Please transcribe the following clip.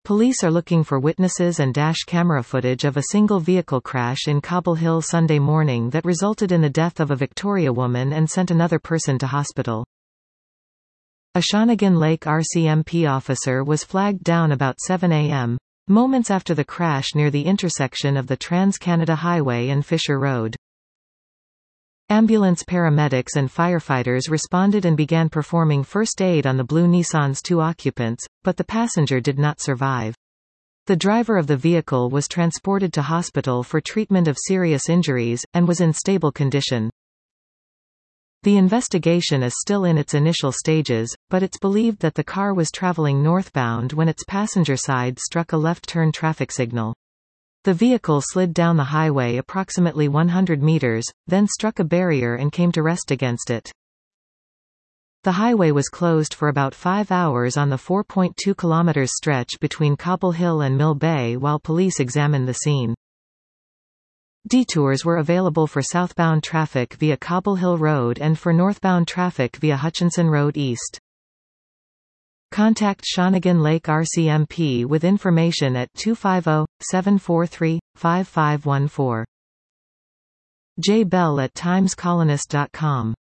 Police are looking for witnesses and dash camera footage of a single vehicle crash in Cobble Hill Sunday morning that resulted in the death of a Victoria woman and sent another person to hospital. A Shawnigan Lake RCMP officer was flagged down about 7 a.m., moments after the crash near the intersection of the Trans-Canada Highway and Fisher Road. Ambulance paramedics and firefighters responded and began performing first aid on the blue Nissan's 2 occupants, but the passenger did not survive. The driver of the vehicle was transported to hospital for treatment of serious injuries, and was in stable condition. The investigation is still in its initial stages, but it's believed that the car was traveling northbound when its passenger side struck a left-turn traffic signal. The vehicle slid down the highway approximately 100 meters, then struck a barrier and came to rest against it. The highway was closed for about 5 hours on the 4.2 km stretch between Cobble Hill and Mill Bay while police examined the scene. Detours were available for southbound traffic via Cobble Hill Road and for northbound traffic via Hutchinson Road East. Contact Shawnigan Lake RCMP with information at 250-743-5514. J. Bell at timescolonist.com